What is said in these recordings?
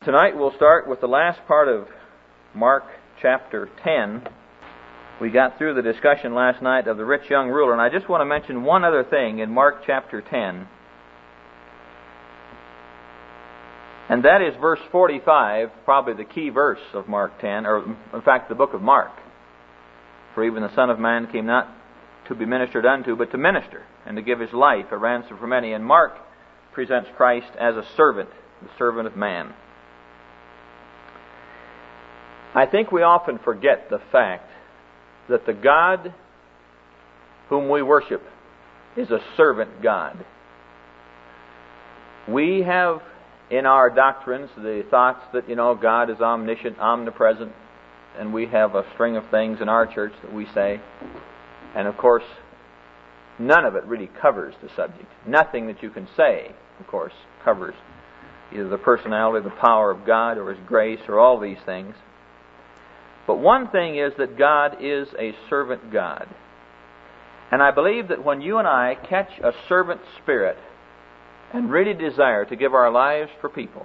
Tonight we'll start with the last part of Mark chapter 10. We got through the discussion last night of the rich young ruler, and I just want to mention one other thing in Mark chapter 10. And that is verse 45, probably the key verse of Mark 10, or in fact the book of Mark. For even the Son of Man came not to be ministered unto, but to minister, and to give his life a ransom for many. And Mark presents Christ as a servant, the servant of man. I think we often forget the fact that the God whom we worship is a servant God. We have in our doctrines the thoughts that, God is omniscient, omnipresent, and we have a string of things in our church that we say. And of course, none of it really covers the subject. Nothing that you can say, of course, covers either the personality, the power of God, or His grace, or all these things. But one thing is that God is a servant God. And I believe that when you and I catch a servant spirit and really desire to give our lives for people,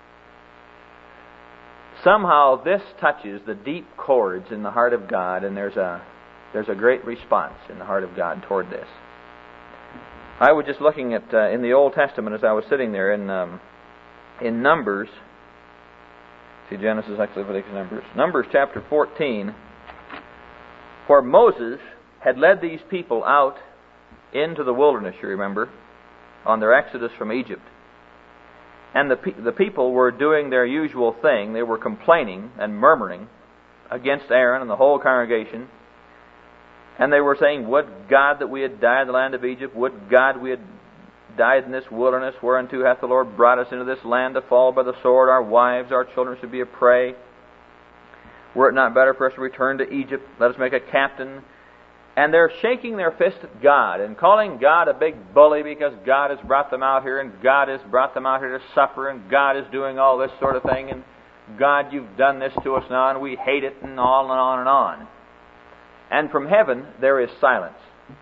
somehow this touches the deep chords in the heart of God, and there's a great response in the heart of God toward this. I was just looking at in the Old Testament as I was sitting there in Numbers. See, Genesis, Exodus, Leviticus, Numbers. Numbers chapter 14, where Moses had led these people out into the wilderness, you remember, on their exodus from Egypt. And the people were doing their usual thing. They were complaining and murmuring against Aaron and the whole congregation. And they were saying, "Would God that we had died in the land of Egypt, would God we had died in this wilderness, whereunto hath the Lord brought us into this land to fall by the sword, our wives, our children should be a prey. Were it not better for us to return to Egypt? Let us make a captain." And they're shaking their fist at God and calling God a big bully because God has brought them out here, and God has brought them out here to suffer, and God is doing all this sort of thing, and God, you've done this to us now, and we hate it, and on and on and on. And from heaven there is silence.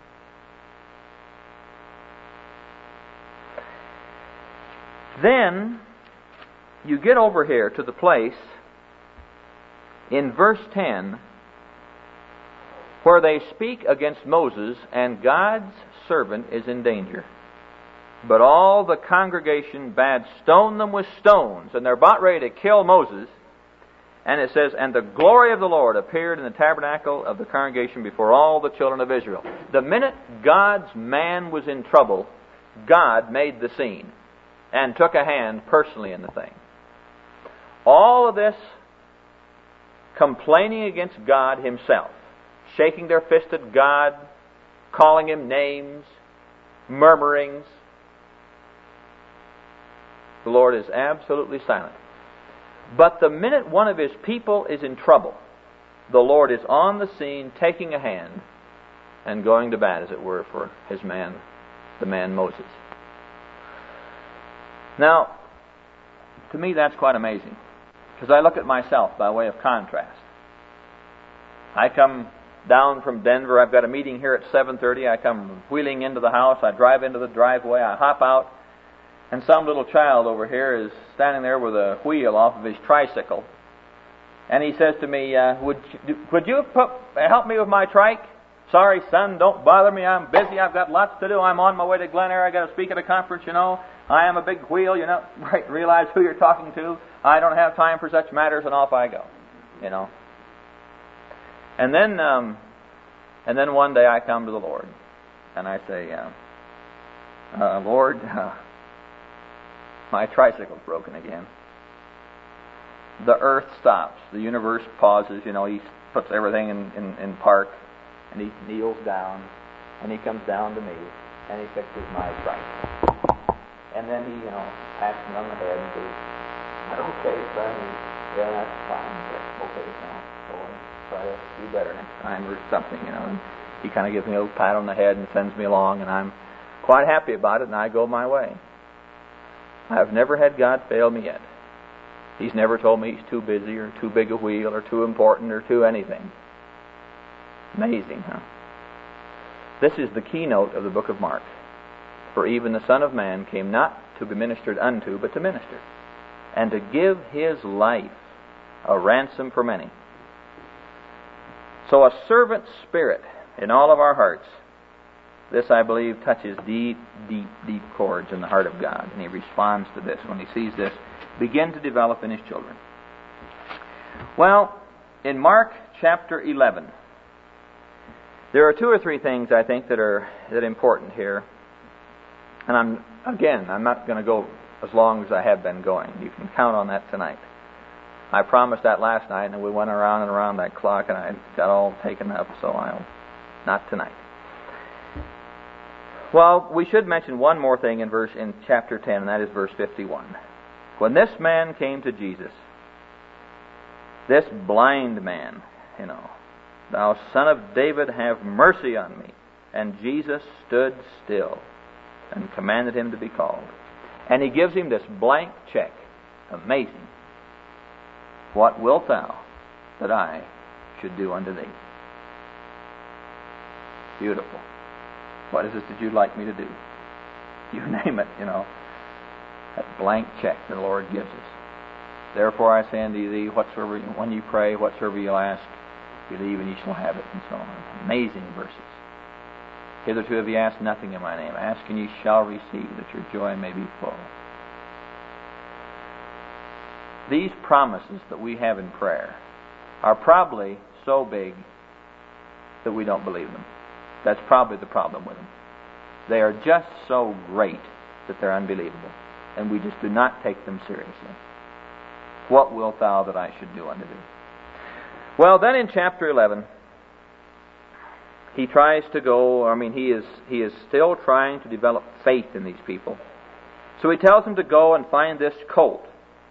Then you get over here to the place in verse 10 where they speak against Moses, and God's servant is in danger. But all the congregation bade stone them with stones, and they're about ready to kill Moses. And it says, "And the glory of the Lord appeared in the tabernacle of the congregation before all the children of Israel." The minute God's man was in trouble, God made the scene and took a hand personally in the thing. All of this complaining against God Himself, shaking their fist at God, calling Him names, murmurings. The Lord is absolutely silent. But the minute one of His people is in trouble, the Lord is on the scene, taking a hand and going to bat, as it were, for His man, the man Moses. Now, to me that's quite amazing, because I look at myself by way of contrast. I come down from Denver. I've got a meeting here at 7:30. I come wheeling into the house. I drive into the driveway. I hop out, and some little child over here is standing there with a wheel off of his tricycle. And he says to me, would you help me with my trike? "Sorry, son, don't bother me. I'm busy. I've got lots to do. I'm on my way to Glen Eyre. I've got to speak at a conference, I am a big wheel. You don't realize who you're talking to. I don't have time for such matters," and off I go, And then one day I come to the Lord, and I say, "Lord, my tricycle's broken again." The earth stops. The universe pauses. He puts everything in park, and he kneels down, and he comes down to me, and he fixes my tricycle. And then he, pats me on the head and says, "Okay, son, yeah, that's fine, but okay, now go and try to do better next time," or something, And he kind of gives me a little pat on the head and sends me along, and I'm quite happy about it, and I go my way. I've never had God fail me yet. He's never told me He's too busy or too big a wheel or too important or too anything. Amazing, huh? This is the keynote of the book of Mark. "For even the Son of Man came not to be ministered unto, but to minister, and to give His life a ransom for many. So a servant spirit in all of our hearts, this, I believe, touches deep, deep, deep chords in the heart of God. And He responds to this when He sees this begin to develop in His children. Well, in Mark chapter 11, there are two or three things, I think, that are important here. And I'm not going to go as long as I have been going. You can count on that tonight. I promised that last night, and we went around and around that clock, and I got all taken up, so I'll not tonight. Well, we should mention one more thing in chapter 10, and that is verse 51. When this man came to Jesus, this blind man, thou son of David, have mercy on me. And Jesus stood still and commanded him to be called. And He gives him this blank check. Amazing. What wilt thou that I should do unto thee? Beautiful. What is it that you'd like me to do? You name it, That blank check the Lord gives us. Therefore I say unto thee, whatsoever, when you pray, whatsoever you'll ask, believe and ye shall have it, and so on. Amazing verses. Hitherto have ye asked nothing in my name. Ask and ye shall receive, that your joy may be full. These promises that we have in prayer are probably so big that we don't believe them. That's probably the problem with them. They are just so great that they're unbelievable, and we just do not take them seriously. What wilt thou that I should do unto thee? Well, then in chapter 11, he tries to go, he is still trying to develop faith in these people. So he tells them to go and find this colt.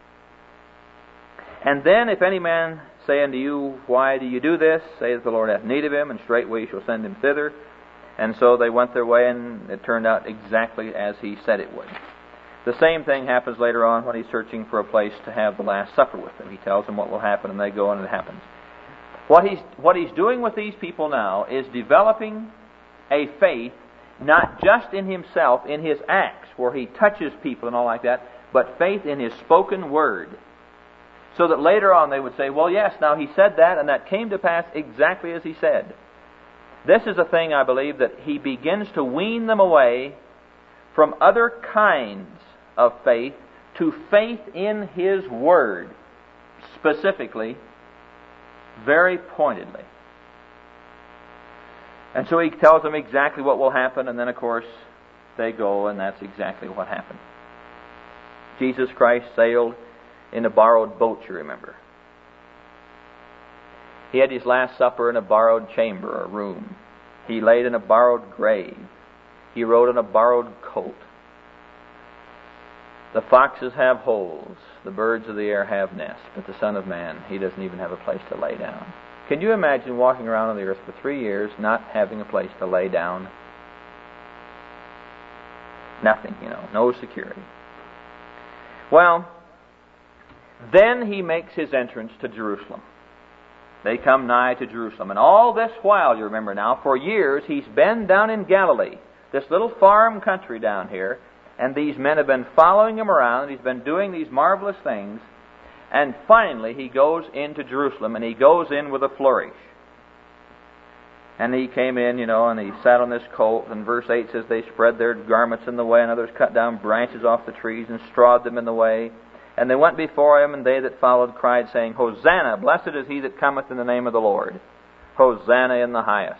And then, if any man say unto you, why do you do this? Say that the Lord hath need of him, and straightway He shall send him thither. And so they went their way, and it turned out exactly as He said it would. The same thing happens later on when He's searching for a place to have the Last Supper with them. He tells them what will happen, and they go, and it happens. What he's doing with these people now is developing a faith, not just in Himself, in His acts, where He touches people and all like that, but faith in His spoken word. So that later on they would say, well, yes, now He said that, and that came to pass exactly as He said. This is a thing, I believe, that He begins to wean them away from other kinds of faith to faith in His Word, specifically, very pointedly. And so He tells them exactly what will happen, and then, of course, they go, and that's exactly what happened. Jesus Christ sailed in a borrowed boat, you remember. He had His Last Supper in a borrowed chamber or room. He laid in a borrowed grave. He rode on a borrowed colt. The foxes have holes. The birds of the air have nests. But the Son of Man, He doesn't even have a place to lay down. Can you imagine walking around on the earth for 3 years not having a place to lay down? Nothing, no security. Well, then He makes His entrance to Jerusalem. They come nigh to Jerusalem. And all this while, you remember now, for years He's been down in Galilee, this little farm country down here, and these men have been following Him around. He's been doing these marvelous things. And finally He goes into Jerusalem, and He goes in with a flourish. And He came in, and He sat on this colt, and verse 8 says, they spread their garments in the way, and others cut down branches off the trees and strawed them in the way. And they went before Him, and they that followed cried, saying, Hosanna, blessed is He that cometh in the name of the Lord. Hosanna in the highest.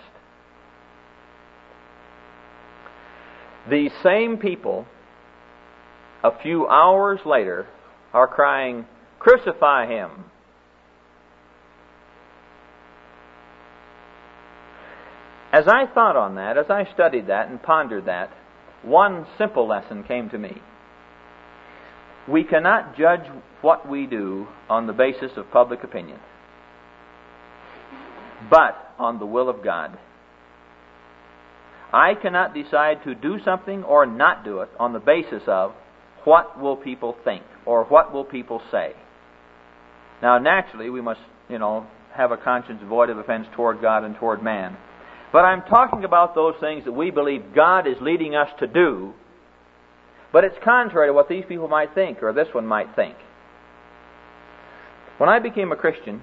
These same people, a few hours later, are crying, Crucify Him. As I thought on that, as I studied that and pondered that, one simple lesson came to me. We cannot judge what we do on the basis of public opinion, but on the will of God. I cannot decide to do something or not do it on the basis of what will people think or what will people say. Now, naturally, we must, have a conscience void of offense toward God and toward man. But I'm talking about those things that we believe God is leading us to do, but it's contrary to what these people might think or this one might think. When I became a Christian,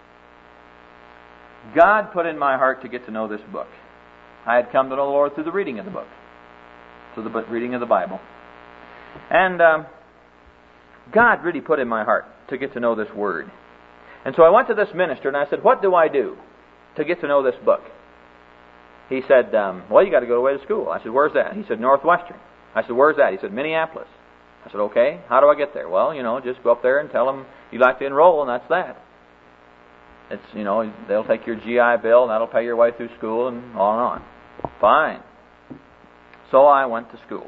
God put in my heart to get to know this book. I had come to know the Lord through the reading of the book, through the reading of the Bible. And God really put in my heart to get to know this Word. And so I went to this minister and I said, what do I do to get to know this book? He said, well, you got to go away to school. I said, where's that? He said, Northwestern. I said, where's that? He said, Minneapolis. I said, okay, how do I get there? Well, just go up there and tell them you'd like to enroll, and that's that. It's, they'll take your GI Bill, and that'll pay your way through school, and on and on. Fine. So I went to school.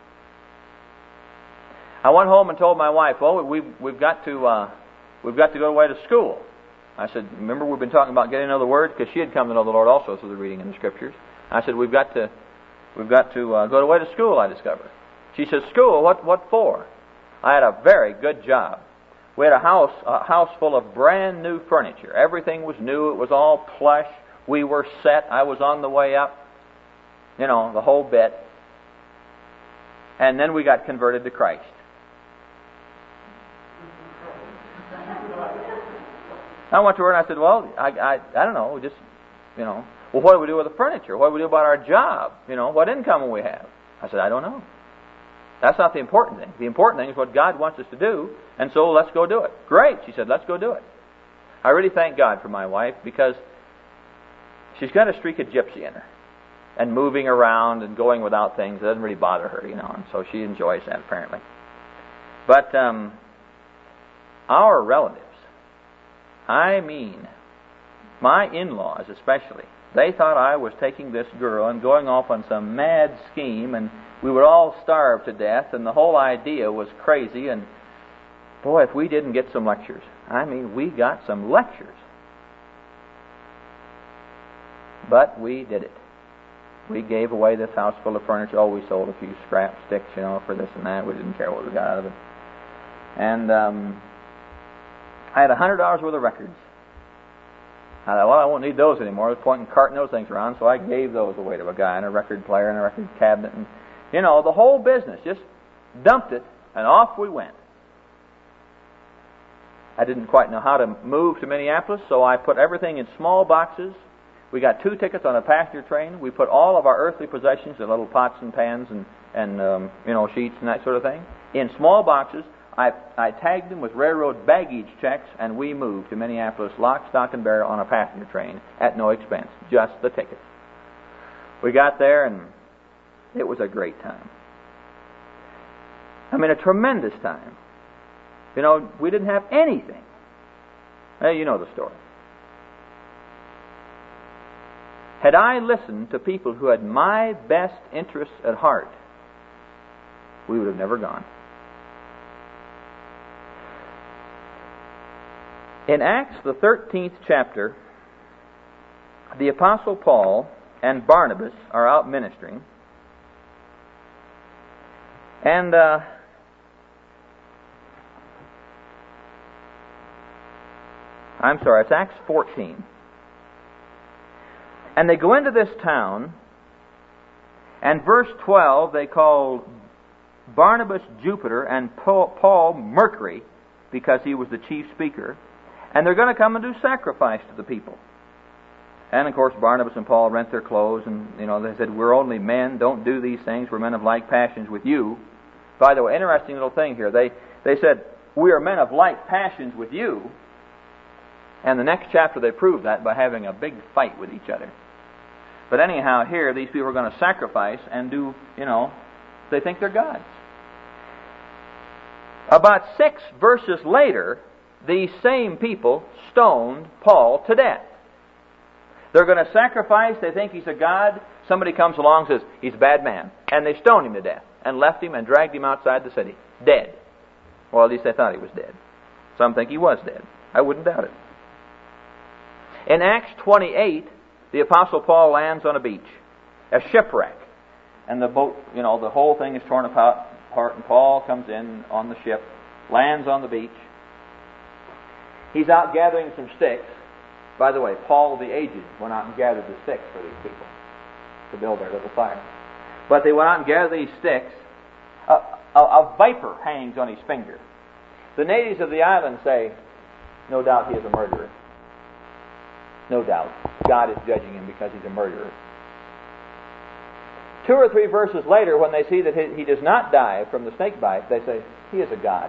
I went home and told my wife, well, we've got to go away to school. I said, remember we've been talking about getting to know the Word? Because she had come to know the Lord also through the reading in the Scriptures. I said, we've got to go away to school, I discovered. She said, school? What for? I had a very good job. We had a house full of brand new furniture. Everything was new. It was all plush. We were set. I was on the way up. The whole bit. And then we got converted to Christ. I went to her and I said, well, I don't know, well, what do we do with the furniture? What do we do about our job? What income will we have? I said, I don't know. That's not the important thing. The important thing is what God wants us to do, and so let's go do it. Great, she said, let's go do it. I really thank God for my wife, because she's got a streak of gypsy in her. And moving around and going without things, it doesn't really bother her, and so she enjoys that apparently. But our relatives, I mean, my in-laws especially, they thought I was taking this girl and going off on some mad scheme, and we would all starve to death, and the whole idea was crazy, and boy, if we didn't get some lectures. I mean, we got some lectures. But we did it. We gave away this house full of furniture. Oh, we sold a few scrap sticks, for this and that. We didn't care what we got out of it. And I had $100 worth of records. I thought, well, I won't need those anymore. I was pointing, carting those things around, so I gave those away to a guy, and a record player and a record cabinet, and the whole business. Just dumped it, and off we went. I didn't quite know how to move to Minneapolis, so I put everything in small boxes. We got 2 tickets on a passenger train. We put all of our earthly possessions, the little pots and pans and sheets and that sort of thing, in small boxes. I tagged them with railroad baggage checks, and we moved to Minneapolis, lock, stock, and barrel on a passenger train at no expense, just the tickets. We got there, and it was a great time. I mean, a tremendous time. We didn't have anything. You know the story. Had I listened to people who had my best interests at heart, we would have never gone. In Acts, the 13th chapter, the Apostle Paul and Barnabas are out ministering. And it's Acts 14. And they go into this town, and verse 12, they call Barnabas Jupiter and Paul Mercury, because he was the chief speaker. And they're going to come and do sacrifice to the people. And, of course, Barnabas and Paul rent their clothes, and, they said, we're only men, don't do these things, we're men of like passions with you. By the way, interesting little thing here. They said, we are men of like passions with you. And the next chapter they prove that by having a big fight with each other. But anyhow, here, these people are going to sacrifice and do, they think they're gods. About 6 verses later, these same people stoned Paul to death. They're going to sacrifice, they think he's a god. Somebody comes along and says, he's a bad man. And they stoned him to death and left him and dragged him outside the city. Dead. Well, at least they thought he was dead. Some think he was dead. I wouldn't doubt it. In Acts 28, the Apostle Paul lands on a beach, a shipwreck. And the boat, the whole thing is torn apart, and Paul comes in on the ship, lands on the beach. He's out gathering some sticks. By the way, Paul the Aged went out and gathered the sticks for these people to build their little fire. But they went out and gathered these sticks. A viper hangs on his finger. The natives of the island say, no doubt he is a murderer. No doubt. God is judging him because he's a murderer. 2 or 3 verses later, when they see that he does not die from the snake bite, they say, he is a god.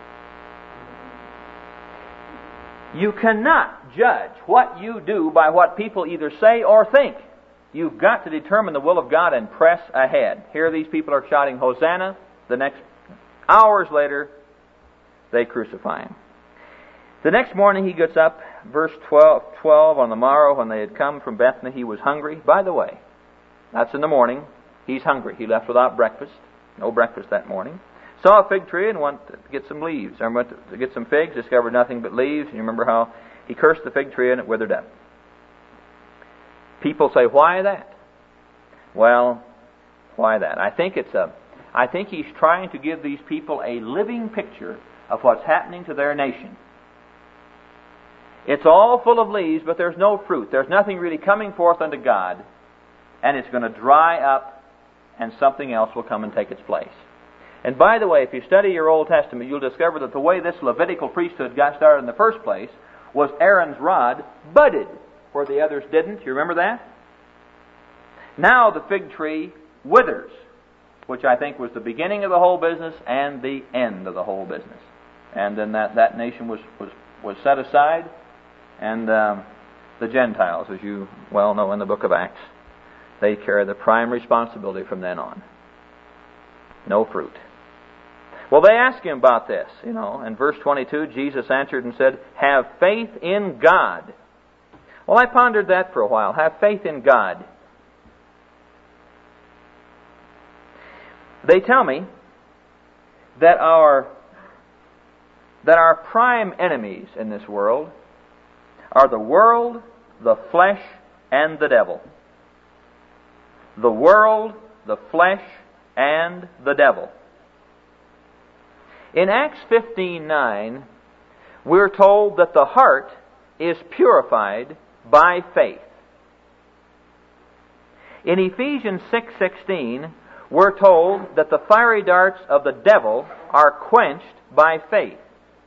You cannot judge what you do by what people either say or think. You've got to determine the will of God and press ahead. Here these people are shouting, Hosanna. The next hours later, they crucify him. The next morning he gets up, verse 12, on the morrow when they had come from Bethany, he was hungry. By the way, that's in the morning. He's hungry. He left without breakfast. No breakfast that morning. Saw a fig tree and went to get some leaves. Or went to get some figs, discovered nothing but leaves. You remember how he cursed the fig tree and it withered up. People say, why that? Well, why that? I think he's trying to give these people a living picture of what's happening to their nation. It's all full of leaves, but there's no fruit. There's nothing really coming forth unto God, and it's going to dry up, and something else will come and take its place. And by the way, if you study your Old Testament, you'll discover that the way this Levitical priesthood got started in the first place was Aaron's rod budded where the others didn't. You remember that? Now the fig tree withers, which I think was the beginning of the whole business and the end of the whole business. And then that nation was set aside, and the Gentiles, as you well know in the book of Acts, they carry the prime responsibility from then on. No fruit. Well, they asked him about this, In verse 22, Jesus answered and said, have faith in God. Well, I pondered that for a while. Have faith in God. They tell me that our prime enemies in this world are the world, the flesh, and the devil. The world, the flesh, and the devil. In Acts 15:9, we're told that the heart is purified by faith. In Ephesians 6:16, we're told that the fiery darts of the devil are quenched by faith.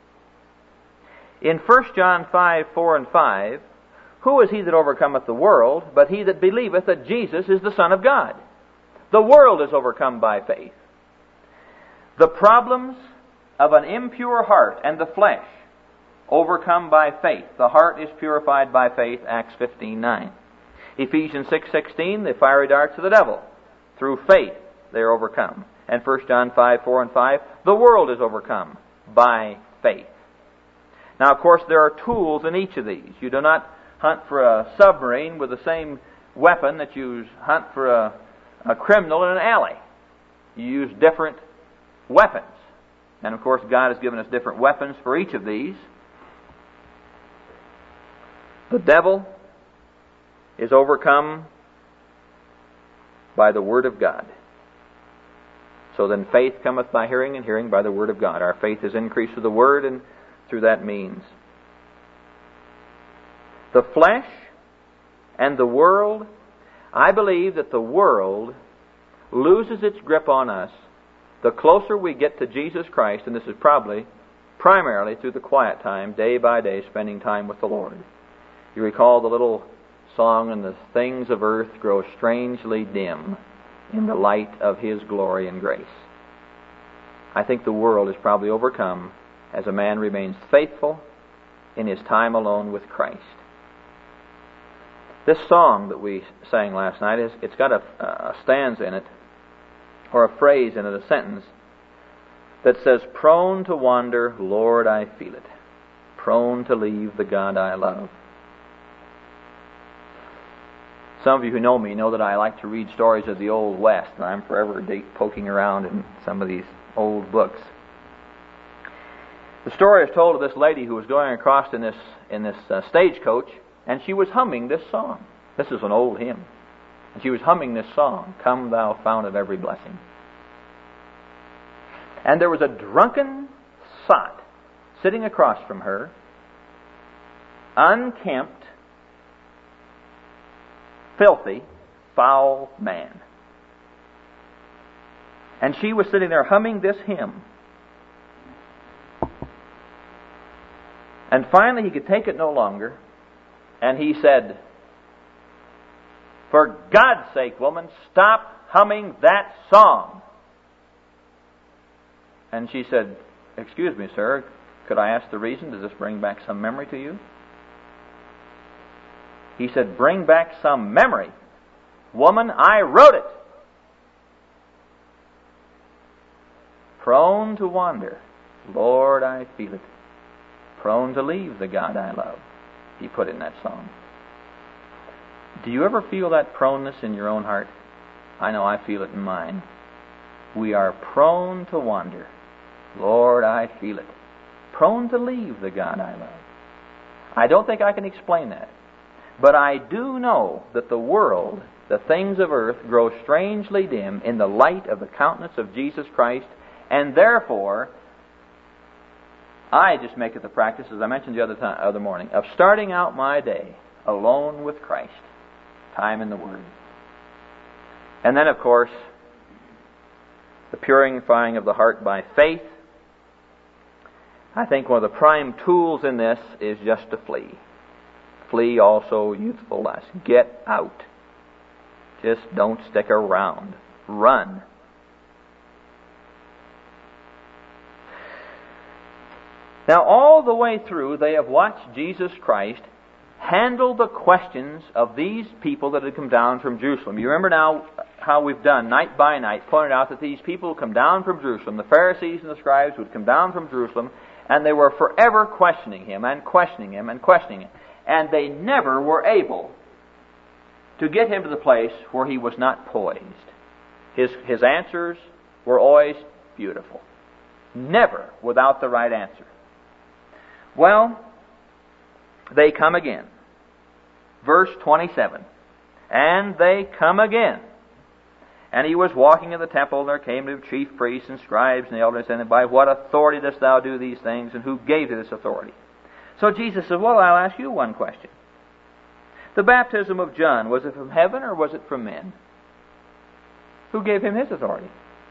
In 1 John 5:4 and 5, who is he that overcometh the world, but he that believeth that Jesus is the Son of God? The world is overcome by faith. The problems of an impure heart and the flesh overcome by faith. The heart is purified by faith, Acts 15:9. Ephesians 6:16, the fiery darts of the devil. Through faith they are overcome. And 1 John 5:4 and 5, the world is overcome by faith. Now, of course, there are tools in each of these. You do not hunt for a submarine with the same weapon that you hunt for a criminal in an alley. You use different weapons. And, of course, God has given us different weapons for each of these. The devil is overcome by the Word of God. So then faith cometh by hearing, and hearing by the Word of God. Our faith is increased through the Word and through that means. The flesh and the world, I believe that the world loses its grip on us the closer we get to Jesus Christ, and this is probably primarily through the quiet time, day by day, spending time with the Lord. You recall the little song, and the things of earth grow strangely dim in the light of His glory and grace. I think the world is probably overcome as a man remains faithful in his time alone with Christ. This song that we sang last night, it's got a stanza in it, or a phrase in it, a sentence, that says, prone to wander, Lord, I feel it. Prone to leave the God I love. Some of you who know me know that I like to read stories of the Old West, and I'm forever poking around in some of these old books. The story is told of this lady who was going across in this stagecoach, and she was humming this song. This is an old hymn. And she was humming this song, Come Thou Fount of Every Blessing. And there was a drunken sot sitting across from her, unkempt, filthy, foul man. And she was sitting there humming this hymn. And finally he could take it no longer, and he said, "For God's sake, woman, stop humming that song." And she said, "Excuse me, sir, could I ask the reason? Does this bring back some memory to you?" He said, "Bring back some memory? Woman, I wrote it." Prone to wander, Lord, I feel it. Prone to leave the God I love, he put in that song. Do you ever feel that proneness in your own heart? I know I feel it in mine. We are prone to wander. Lord, I feel it. Prone to leave the God I love. I don't think I can explain that. But I do know that the world, the things of earth, grow strangely dim in the light of the countenance of Jesus Christ, and therefore, I just make it the practice, as I mentioned the other morning, of starting out my day alone with Christ, time in the Word. And then, of course, the purifying of the heart by faith. I think one of the prime tools in this is just to flee. Flee also youthful lust. Get out. Just don't stick around. Run. Now, all the way through, they have watched Jesus Christ handle the questions of these people that had come down from Jerusalem. You remember now how we've done, night by night, pointed out that these people come down from Jerusalem. The Pharisees and the scribes would come down from Jerusalem, and they were forever questioning him and questioning him and questioning him. And they never were able to get him to the place where he was not poised. His answers were always beautiful. Never without the right answer. Well, they come again. Verse 27. And they come again. And he was walking in the temple, and there came to him chief priests and scribes and the elders, and by what authority dost thou do these things, and who gave thee this authority? So Jesus said, well, I'll ask you one question. The baptism of John, was it from heaven or was it from men? Who gave him his authority?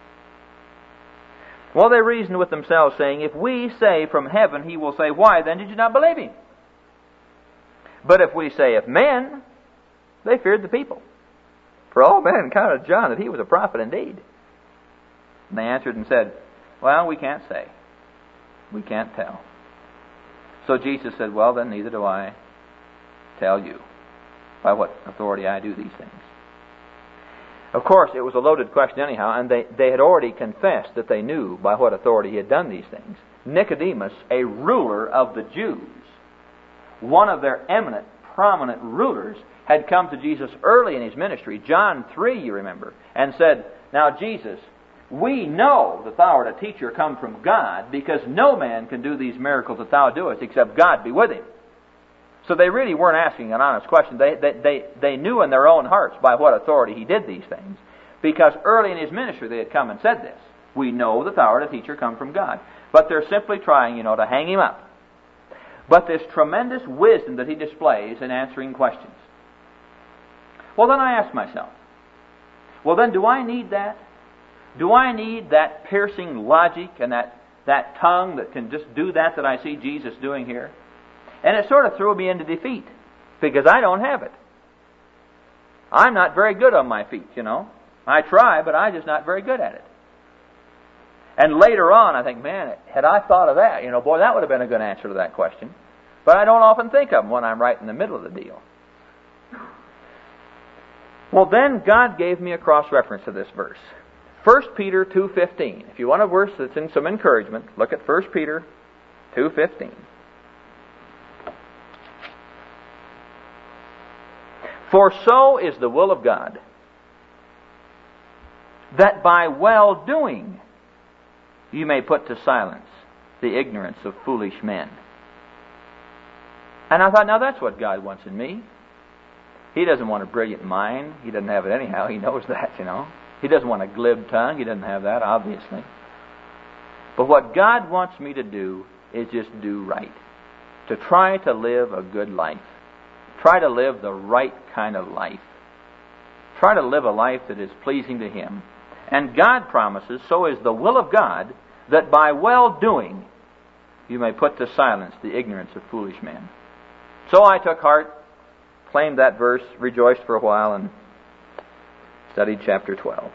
Well, they reasoned with themselves, saying, if we say from heaven, he will say, why then did you not believe him? But if we say of men, they feared the people. For all men counted John that he was a prophet indeed. And they answered and said, well, we can't say. We can't tell. So Jesus said, well, then neither do I tell you by what authority I do these things. Of course, it was a loaded question anyhow, and they had already confessed that they knew by what authority he had done these things. Nicodemus, a ruler of the Jews, one of their eminent, prominent rulers, had come to Jesus early in his ministry, John 3, you remember, and said, now Jesus, we know that thou art a teacher come from God, because no man can do these miracles that thou doest except God be with him. So they really weren't asking an honest question. They knew in their own hearts by what authority he did these things, because early in his ministry they had come and said this. We know that thou art a teacher come from God. But they're simply trying, to hang him up. But this tremendous wisdom that he displays in answering questions. Well, then I ask myself, well then do I need that? Do I need that piercing logic and that tongue that can just do that I see Jesus doing here? And it sort of threw me into defeat, because I don't have it. I'm not very good on my feet, I try, but I'm just not very good at it. And later on, I think, man, had I thought of that, boy, that would have been a good answer to that question. But I don't often think of them when I'm right in the middle of the deal. Well, then God gave me a cross-reference to this verse. 1 Peter 2:15. If you want a verse that's in some encouragement, look at 1 Peter 2:15. For so is the will of God, that by well-doing you may put to silence the ignorance of foolish men. And I thought, now that's what God wants in me. He doesn't want a brilliant mind. He doesn't have it anyhow. He knows that, He doesn't want a glib tongue. He doesn't have that, obviously. But what God wants me to do is just do right. To try to live a good life. Try to live the right kind of life. Try to live a life that is pleasing to Him. And God promises, so is the will of God, that by well-doing you may put to silence the ignorance of foolish men. So I took heart, claimed that verse, rejoiced for a while, and studied chapter 12.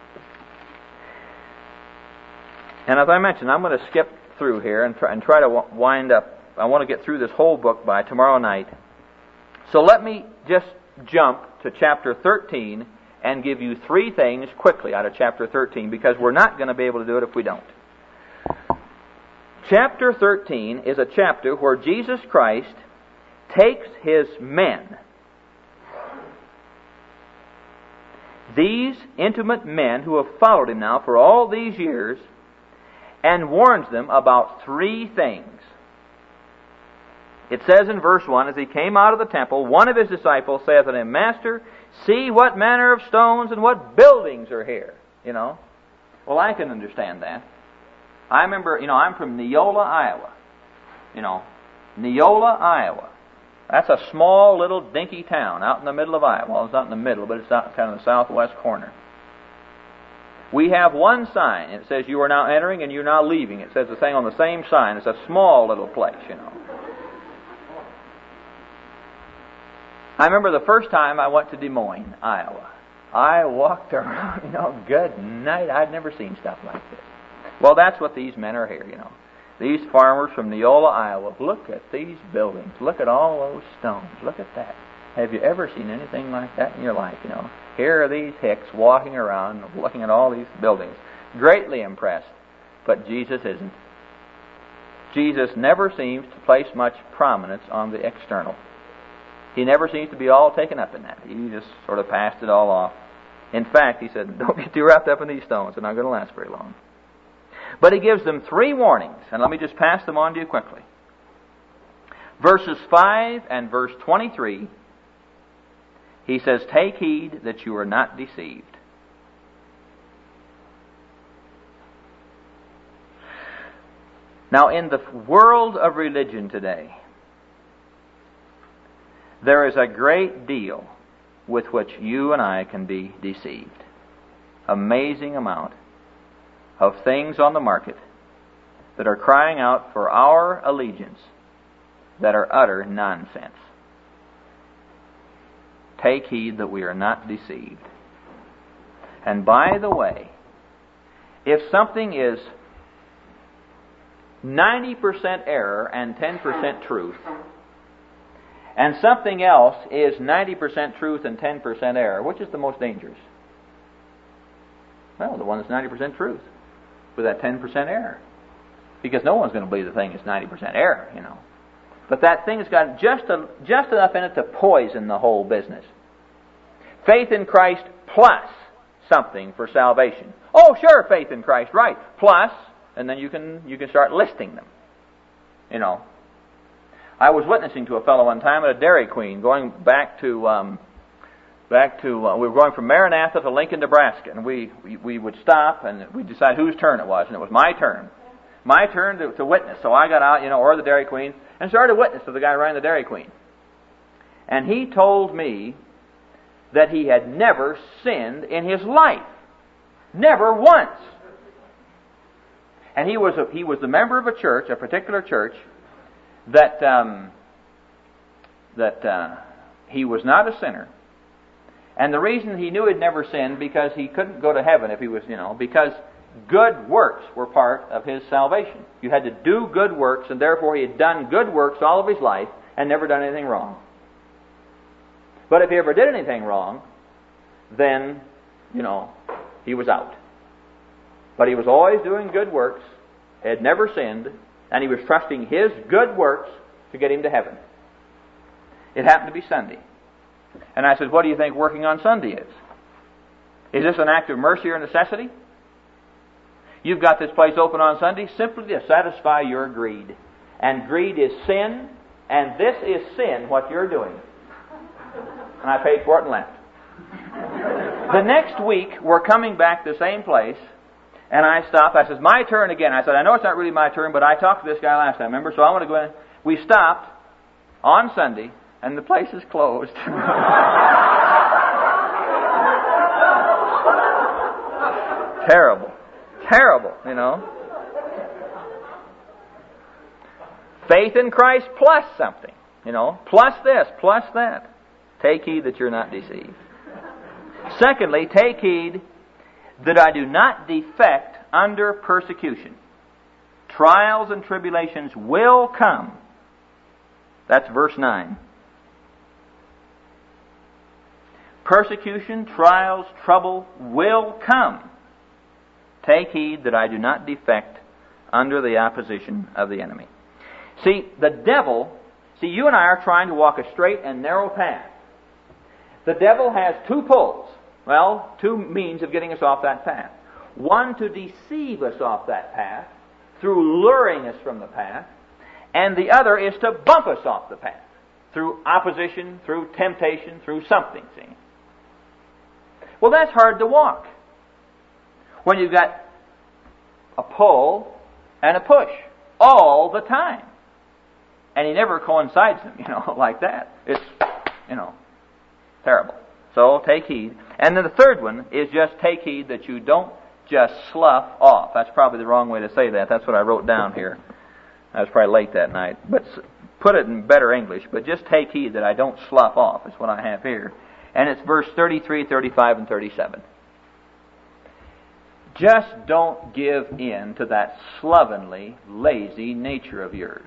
And as I mentioned, I'm going to skip through here and try to wind up. I want to get through this whole book by tomorrow night. So let me just jump to chapter 13 and give you 3 things quickly out of chapter 13, because we're not going to be able to do it if we don't. Chapter 13 is a chapter where Jesus Christ takes His men, these intimate men who have followed Him now for all these years, and warns them about 3 things. It says in verse 1, as He came out of the temple, one of His disciples saith unto Him, Master, see what manner of stones and what buildings are here. You know? Well, I can understand that. I remember, I'm from Neola, Iowa. Neola, Iowa. That's a small little dinky town out in the middle of Iowa. Well, it's not in the middle, but it's out kind of the southwest corner. We have one sign. It says you are now entering and you're now leaving. It says the thing on the same sign. It's a small little place, I remember the first time I went to Des Moines, Iowa. I walked around, good night. I'd never seen stuff like this. Well, that's what these men are here, These farmers from Neola, Iowa. Look at these buildings. Look at all those stones. Look at that. Have you ever seen anything like that in your life, Here are these hicks walking around, looking at all these buildings. Greatly impressed. But Jesus isn't. Jesus never seems to place much prominence on the external. He never seems to be all taken up in that. He just sort of passed it all off. In fact, He said, don't get too wrapped up in these stones. They're not going to last very long. But He gives them 3 warnings, and let me just pass them on to you quickly. Verses 5 and verse 23, He says, take heed that you are not deceived. Now, in the world of religion today, there is a great deal with which you and I can be deceived. Amazing amount of things on the market that are crying out for our allegiance that are utter nonsense. Take heed that we are not deceived. And by the way, if something is 90% error and 10% truth, and something else is 90% truth and 10% error, which is the most dangerous? Well, the one that's 90% truth with that 10% error. Because no one's going to believe the thing is 90% error, But that thing's got just enough in it to poison the whole business. Faith in Christ plus something for salvation. Oh, sure, faith in Christ, right. Plus, and then you can start listing them. I was witnessing to a fellow one time at a Dairy Queen, going back to we were going from Maranatha to Lincoln, Nebraska, and we would stop and we'd decide whose turn it was, and it was my turn to witness. So I got out, or the Dairy Queen, and started to witness to the guy running the Dairy Queen. And he told me that he had never sinned in his life, never once. And he was the member of a church, a particular church, that he was not a sinner. And the reason he knew he'd never sinned, because he couldn't go to heaven if he was, because good works were part of his salvation. You had to do good works, and therefore he had done good works all of his life and never done anything wrong. But if he ever did anything wrong, then, he was out. But he was always doing good works, had never sinned, and he was trusting his good works to get him to heaven. It happened to be Sunday. And I said, what do you think working on Sunday is? Is this an act of mercy or necessity? You've got this place open on Sunday simply to satisfy your greed. And greed is sin, and this is sin, what you're doing. And I paid for it and left. The next week, we're coming back to the same place, and I stopped. I said, my turn again. I said, I know it's not really my turn, but I talked to this guy last time, remember? So I want to go in. We stopped on Sunday, and the place is closed. Terrible. Terrible, Faith in Christ plus something. Plus this, plus that. Take heed that you're not deceived. Secondly, take heed that I do not defect under persecution. Trials and tribulations will come. That's verse 9. Persecution, trials, trouble will come. Take heed that I do not defect under the opposition of the enemy. See, you and I are trying to walk a straight and narrow path. The devil has two pulls. Well, two means of getting us off that path. One, to deceive us off that path through luring us from the path, and the other is to bump us off the path through opposition, through temptation, through something, see? Well, that's hard to walk when you've got a pull and a push all the time. And he never coincides them, like that. It's, terrible. So take heed. And then the third one is just take heed that you don't just slough off. That's probably the wrong way to say that. That's what I wrote down here. I was probably late that night. But put it in better English. But just take heed that I don't slough off is what I have here. And it's verse 33, 35, and 37. Just don't give in to that slovenly, lazy nature of yours.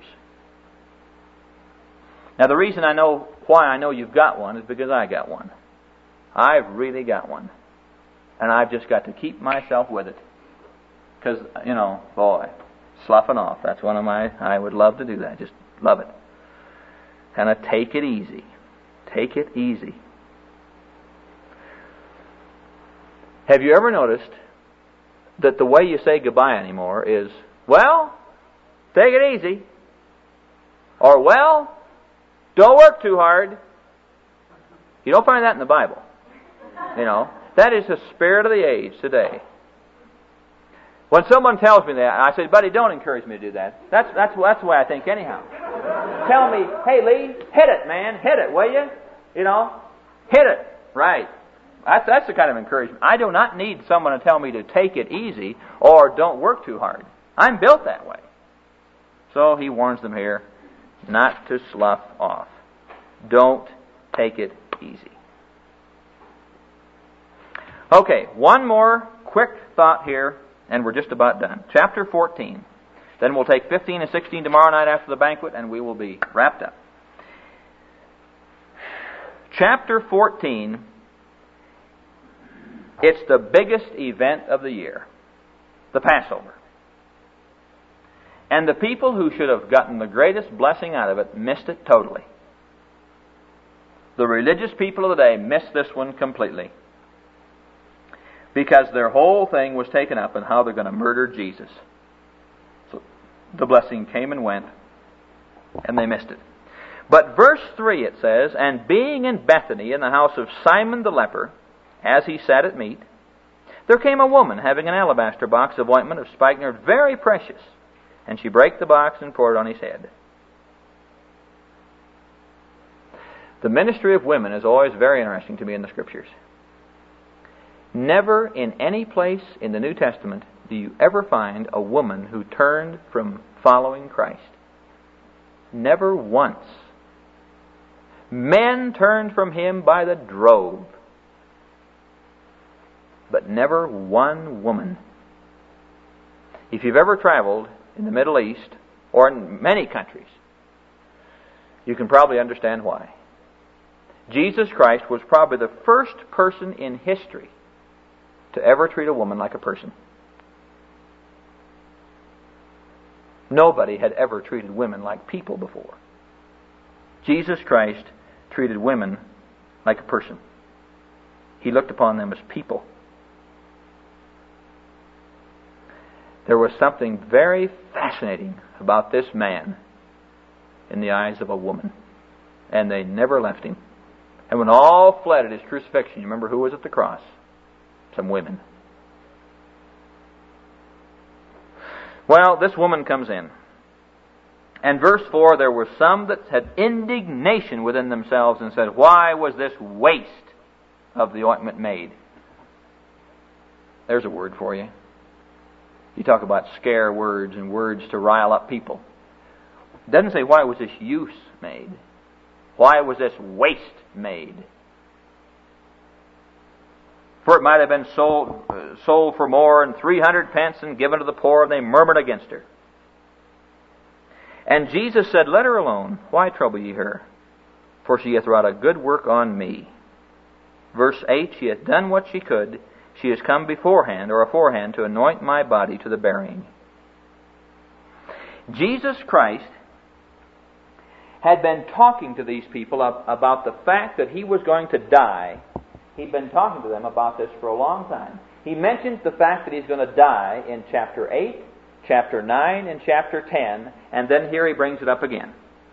Now, the reason why I know you've got one is because I got one. I've really got one. And I've just got to keep myself with it. Because, sloughing off. That's one of I would love to do that. Just love it. Kind of take it easy. Take it easy. Have you ever noticed that the way you say goodbye anymore is, well, take it easy. Or, well, don't work too hard. You don't find that in the Bible. That is the spirit of the age today. When someone tells me that, I say, buddy, don't encourage me to do that. That's the way I think anyhow. Tell me, hey, Lee, hit it, man. Hit it, will you? Hit it. Right. That's the kind of encouragement. I do not need someone to tell me to take it easy or don't work too hard. I'm built that way. So he warns them here not to slough off. Don't take it easy. Okay, one more quick thought here, and we're just about done. Chapter 14. Then we'll take 15 and 16 tomorrow night after the banquet, and we will be wrapped up. Chapter 14, it's the biggest event of the year, the Passover. And the people who should have gotten the greatest blessing out of it missed it totally. The religious people of the day missed this one completely. Because their whole thing was taken up in how they're going to murder Jesus. So the blessing came and went, and they missed it. But verse 3 it says, and being in Bethany in the house of Simon the leper, as he sat at meat, there came a woman having an alabaster box of ointment of spikenard, very precious. And she brake the box and poured it on his head. The ministry of women is always very interesting to me in the Scriptures. Never in any place in the New Testament do you ever find a woman who turned from following Christ. Never once. Men turned from Him by the drove, but never one woman. If you've ever traveled in the Middle East, or in many countries, you can probably understand why. Jesus Christ was probably the first person in history to ever treat a woman like a person. Nobody had ever treated women like people before. Jesus Christ treated women like a person. He looked upon them as people. There was something very fascinating about this man in the eyes of a woman. And they never left him. And when all fled at his crucifixion, you remember who was at the cross? Some women. Well, this woman comes in. And verse 4, there were some that had indignation within themselves and said, why was this waste of the ointment made? There's a word for you. You talk about scare words and words to rile up people. It doesn't say why was this use made. Why was this waste made? For it might have been sold for more than 300 pence and given to the poor, and they murmured against her. And Jesus said, Let her alone. Why trouble ye her? For she hath wrought a good work on me. Verse 8, She hath done what she could. She has come aforehand to anoint my body to the burying. Jesus Christ had been talking to these people about the fact that He was going to die. He'd been talking to them about this for a long time. He mentions the fact that He's going to die in chapter 8, chapter 9, and chapter 10, and then here He brings it up again.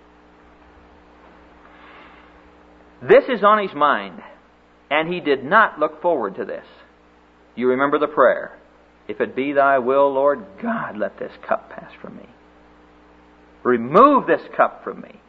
This is on His mind, and He did not look forward to this. You remember the prayer. If it be Thy will, Lord God, let this cup pass from me. Remove this cup from me.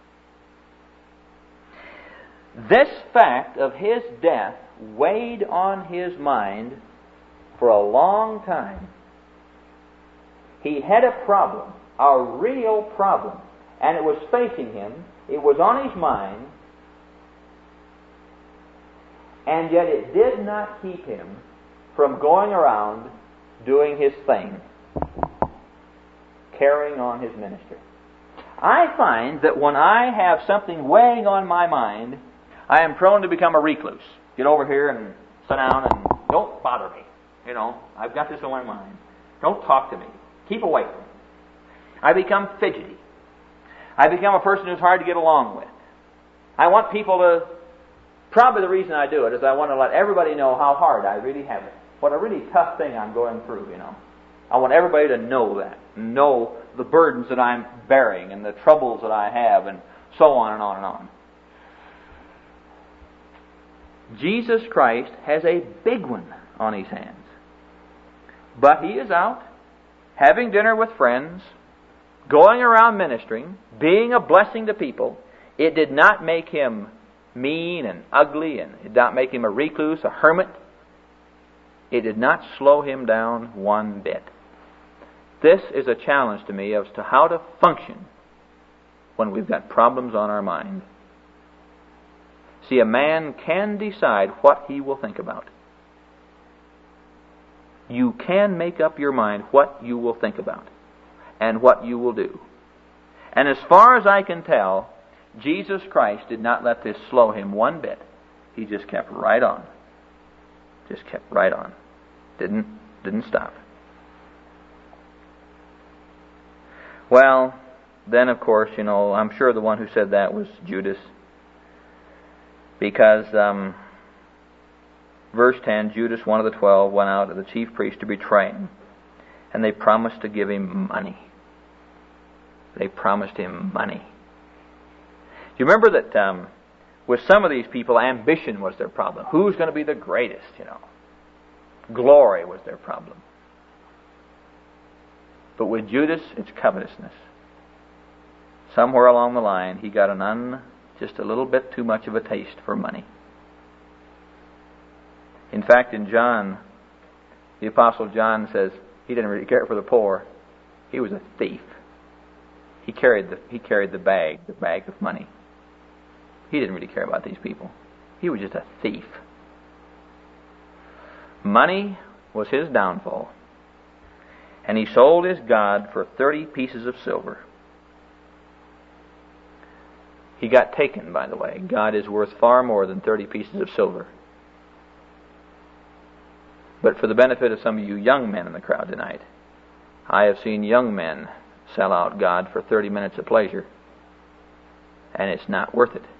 This fact of His death weighed on His mind for a long time. He had a problem, a real problem, and it was facing Him. It was on His mind, and yet it did not keep Him from going around doing His thing, carrying on His ministry. I find that when I have something weighing on my mind, I am prone to become a recluse. Get over here and sit down and don't bother me. You know, I've got this on my mind. Don't talk to me. Keep away from me. I become fidgety. I become a person who's hard to get along with. I want people to... Probably the reason I do it is I want to let everybody know how hard I really have it. What a really tough thing I'm going through, you know. I want everybody to know that. Know the burdens that I'm bearing and the troubles that I have and so on and on and on. Jesus Christ has a big one on His hands. But He is out, having dinner with friends, going around ministering, being a blessing to people. It did not make Him mean and ugly, and it did not make Him a recluse, a hermit. It did not slow Him down one bit. This is a challenge to me as to how to function when we've got problems on our mind. See, a man can decide what he will think about. You can make up your mind what you will think about and what you will do. And as far as I can tell, Jesus Christ did not let this slow Him one bit. He just kept right on. Just kept right on. Didn't stop. Well, then of course, you know, I'm sure the one who said that was Judas. Because, verse 10, Judas, one of the 12, went out to the chief priest to betray Him. And they promised to give him money. They promised him money. Do you remember that with some of these people, ambition was their problem? Who's going to be the greatest, you know? Glory was their problem. But with Judas, it's covetousness. Somewhere along the line, he got just a little bit too much of a taste for money. In fact, in John, the Apostle John says he didn't really care for the poor. He was a thief. He carried the bag of money. He didn't really care about these people. He was just a thief. Money was his downfall. And he sold his God for 30 pieces of silver. He got taken, by the way. God is worth far more than 30 pieces of silver. But for the benefit of some of you young men in the crowd tonight, I have seen young men sell out God for 30 minutes of pleasure. And it's not worth it.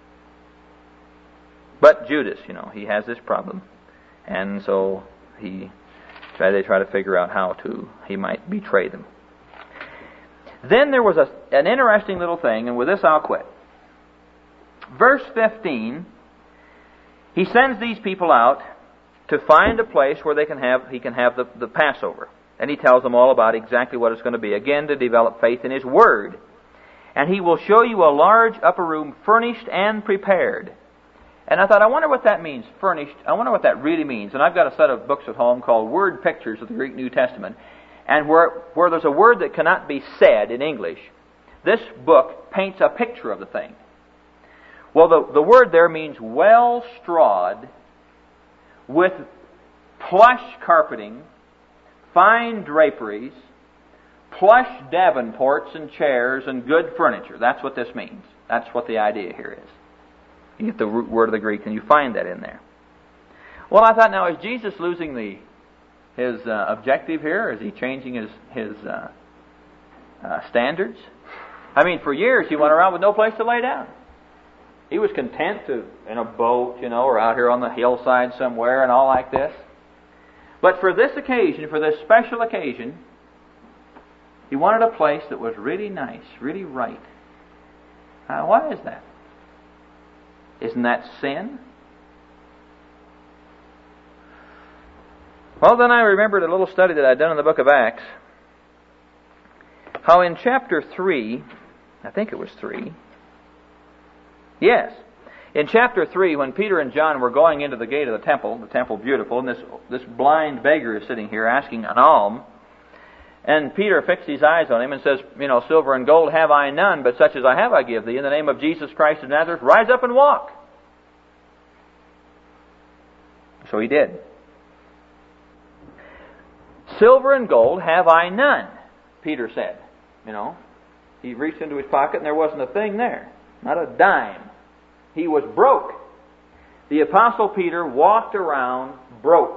But Judas, you know, he has this problem. And so they try to figure out how he might betray them. Then there was an interesting little thing, and with this I'll quit. Verse 15, he sends these people out to find a place where he can have the Passover. And he tells them all about exactly what it's going to be. Again, to develop faith in His Word. And He will show you a large upper room furnished and prepared. And I thought, I wonder what that means, furnished. I wonder what that really means. And I've got a set of books at home called Word Pictures of the Greek New Testament. And where there's a word that cannot be said in English, this book paints a picture of the thing. Well, the word there means well strawed with plush carpeting, fine draperies, plush davenports and chairs, and good furniture. That's what this means. That's what the idea here is. You get the root word of the Greek, and you find that in there. Well, I thought, now, is Jesus losing his objective here? Is he changing his standards? I mean, for years he went around with no place to lay down. He was content in a boat, or out here on the hillside somewhere and all like this. But for this occasion, for this special occasion, he wanted a place that was really nice, really right. Why is that? Isn't that sin? Well, then I remembered a little study that I'd done in the book of Acts, how in chapter 3, I think it was 3, yes, in chapter 3, when Peter and John were going into the gate of the Temple Beautiful, and this blind beggar is sitting here asking an alms, and Peter fixed his eyes on him and says, silver and gold have I none, but such as I have I give thee. In the name of Jesus Christ of Nazareth, rise up and walk. So he did. Silver and gold have I none, Peter said. He reached into his pocket and there wasn't a thing there. Not a dime. He was broke. The Apostle Peter walked around broke.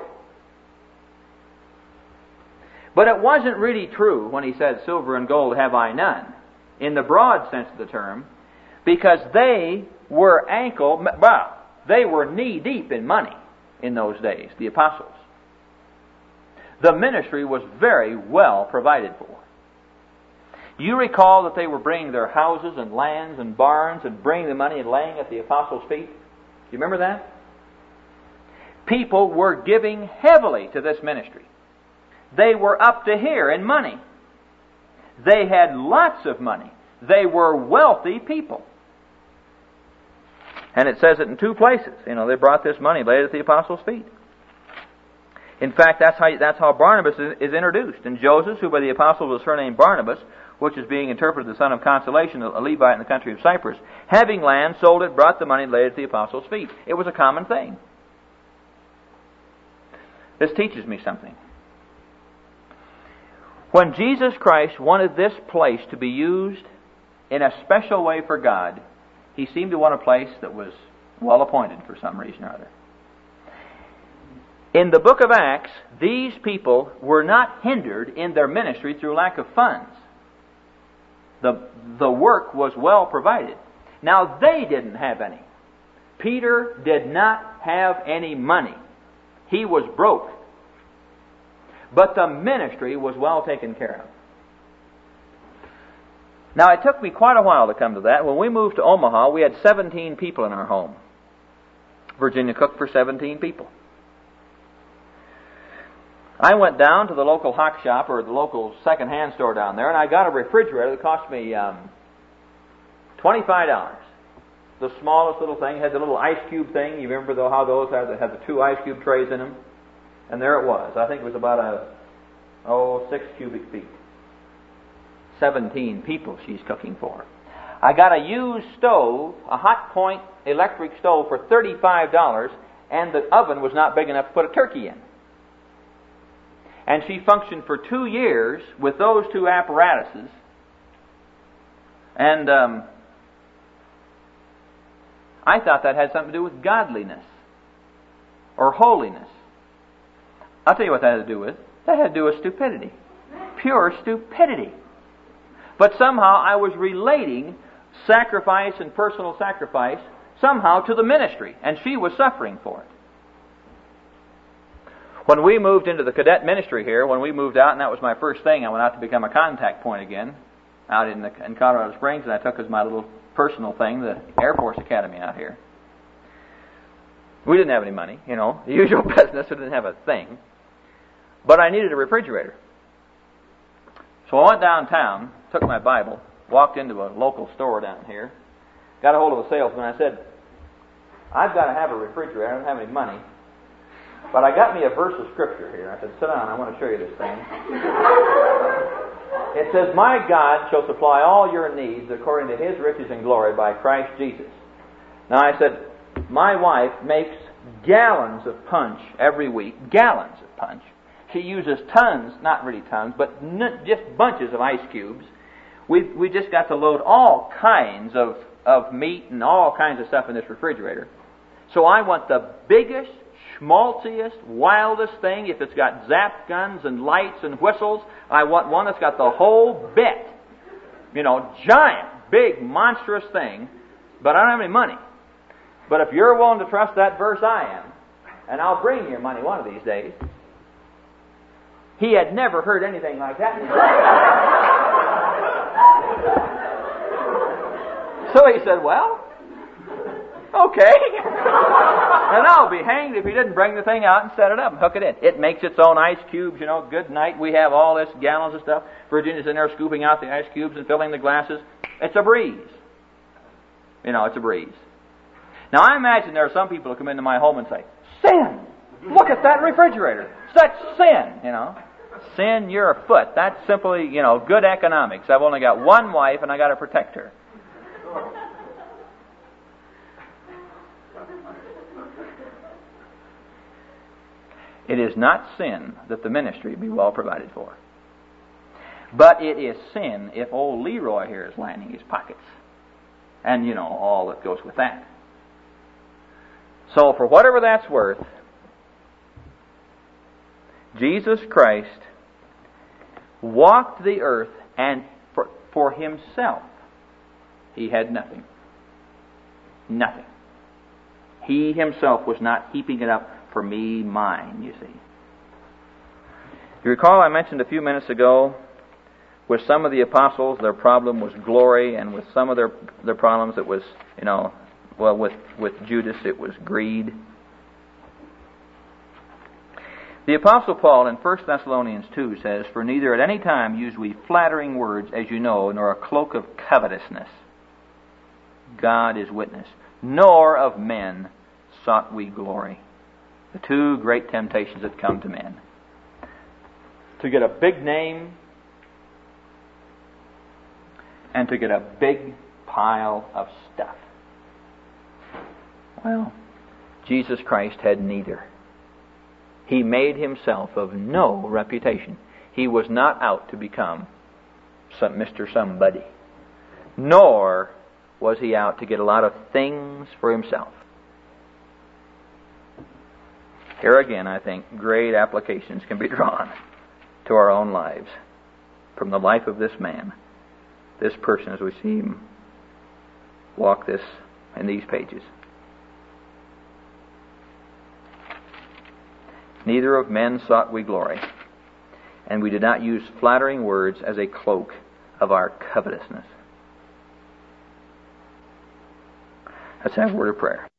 But it wasn't really true when he said, silver and gold have I none, in the broad sense of the term, because they were they were knee-deep in money in those days, the apostles. The ministry was very well provided for. You recall that they were bringing their houses and lands and barns and bringing the money and laying at the apostles' feet? Do you remember that? People were giving heavily to this ministry. They were up to here in money. They had lots of money. They were wealthy people. And it says it in two places. They brought this money, laid it at the apostles' feet. In fact, that's how Barnabas is introduced. And Joseph, who by the apostles was surnamed Barnabas, which is being interpreted the son of consolation, a Levite in the country of Cyprus, having land, sold it, brought the money, laid it at the apostles' feet. It was a common thing. This teaches me something. When Jesus Christ wanted this place to be used in a special way for God, He seemed to want a place that was well appointed for some reason or other. In the book of Acts, these people were not hindered in their ministry through lack of funds. The work was well provided. Now, they didn't have any. Peter did not have any money. He was broke. But the ministry was well taken care of. Now, it took me quite a while to come to that. When we moved to Omaha, we had 17 people in our home. Virginia cooked for 17 people. I went down to the local hock shop or the local second-hand store down there, and I got a refrigerator that cost me $25. The smallest little thing. It had the little ice cube thing. You remember how those had the two ice cube trays in them? And there it was. I think it was about 6 cubic feet. 17 people she's cooking for. I got a used stove, a hot point electric stove for $35, and the oven was not big enough to put a turkey in. And she functioned for 2 years with those two apparatuses. And I thought that had something to do with godliness or holiness. I'll tell you what that had to do with. That had to do with stupidity. Pure stupidity. But somehow I was relating sacrifice and personal sacrifice somehow to the ministry, and she was suffering for it. When we moved into the cadet ministry here, when we moved out, and that was my first thing, I went out to become a contact point again, out in Colorado Springs, and I took as my little personal thing the Air Force Academy out here. We didn't have any money, the usual business, we didn't have a thing. But I needed a refrigerator. So I went downtown, took my Bible, walked into a local store down here, got a hold of a salesman, I said, I've got to have a refrigerator, I don't have any money, but I got me a verse of Scripture here. I said, sit down, I want to show you this thing. It says, "My God shall supply all your needs according to His riches and glory by Christ Jesus." Now I said, my wife makes gallons of punch every week. Gallons of punch. She uses tons, not really tons, but just bunches of ice cubes. We just got to load all kinds of meat and all kinds of stuff in this refrigerator. So I want the biggest, schmaltziest, wildest thing. If it's got zap guns and lights and whistles, I want one that's got the whole bit. Giant, big, monstrous thing. But I don't have any money. But if you're willing to trust that verse, I am. And I'll bring you money one of these days. He had never heard anything like that. So he said, "Well, okay." And I'll be hanged if he didn't bring the thing out and set it up and hook it in. It makes its own ice cubes, Good night. We have all this gallons of stuff. Virginia's in there scooping out the ice cubes and filling the glasses. It's a breeze. It's a breeze. Now, I imagine there are some people who come into my home and say, "Sin! Look at that refrigerator. Such sin!" Sin, you're afoot. That's simply, good economics. I've only got one wife and I got to protect her. It is not sin that the ministry be well provided for. But it is sin if old Leroy here is lining his pockets. And, all that goes with that. So, for whatever that's worth, Jesus Christ walked the earth, and for Himself, He had nothing. Nothing. He Himself was not heaping it up for me, mine, you see. You recall I mentioned a few minutes ago, with some of the apostles, their problem was glory, and with some of their problems, it was, with Judas, it was greed. The Apostle Paul in 1 Thessalonians 2 says, "For neither at any time use we flattering words, as you know, nor a cloak of covetousness. God is witness. Nor of men sought we glory." The two great temptations that come to men. To get a big name and to get a big pile of stuff. Well, Jesus Christ had neither. He made Himself of no reputation. He was not out to become Mr. Somebody. Nor was He out to get a lot of things for Himself. Here again, I think, great applications can be drawn to our own lives from the life of this man, this person, as we see him walk this in these pages. Neither of men sought we glory, and we did not use flattering words as a cloak of our covetousness. Let's have a word of prayer.